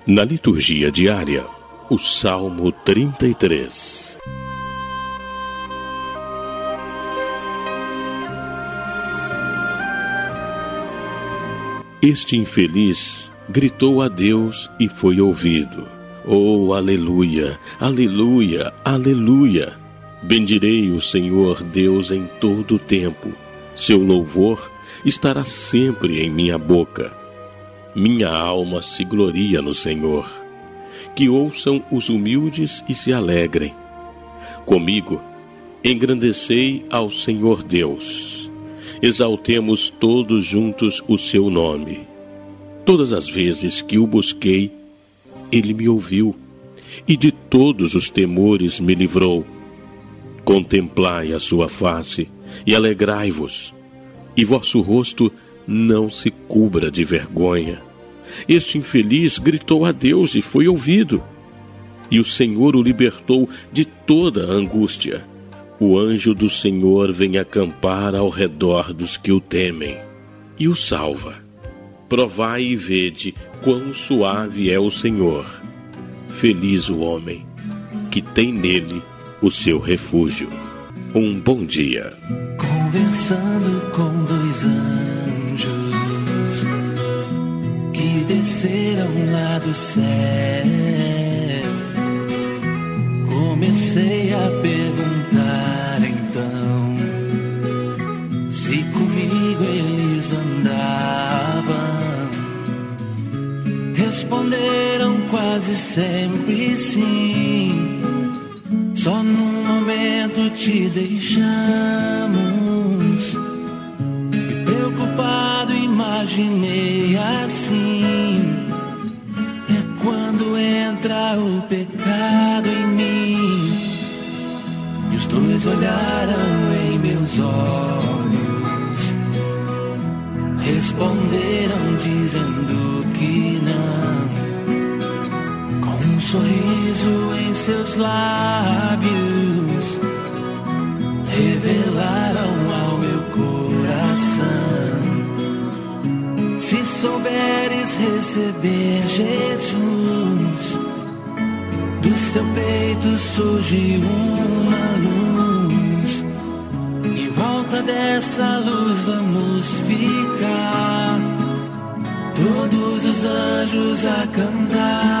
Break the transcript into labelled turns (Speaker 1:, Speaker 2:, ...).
Speaker 1: Na liturgia diária, o Salmo 33. Este infeliz gritou a Deus e foi ouvido. Oh, aleluia, aleluia, aleluia! Bendirei o Senhor Deus em todo o tempo. Seu louvor estará sempre em minha boca. Minha alma se gloria no Senhor. Que ouçam os humildes e se alegrem. Comigo, engrandecei ao Senhor Deus. Exaltemos todos juntos o seu nome. Todas as vezes que o busquei, ele me ouviu, e de todos os temores me livrou. Contemplai a sua face e alegrai-vos, e vosso rosto não se cubra de vergonha. Este infeliz gritou a Deus e foi ouvido, e o Senhor o libertou de toda a angústia. O anjo do Senhor vem acampar ao redor dos que o temem, e o salva. Provai e vede quão suave é o Senhor. Feliz o homem que tem nele o seu refúgio. Um bom dia.
Speaker 2: Conversando com dois anjos que desceram lá do céu, comecei a perguntar então se comigo eles andavam. Responderam quase sempre sim. Só num momento te deixamos. E preocupado imaginei assim: é quando entra o pecado em mim. E os dois olharam em meus olhos, responderam dizendo que não. Um sorriso em seus lábios revelaram ao meu coração: se souberes receber Jesus, do seu peito surge uma luz, em volta dessa luz vamos ficar, todos os anjos a cantar.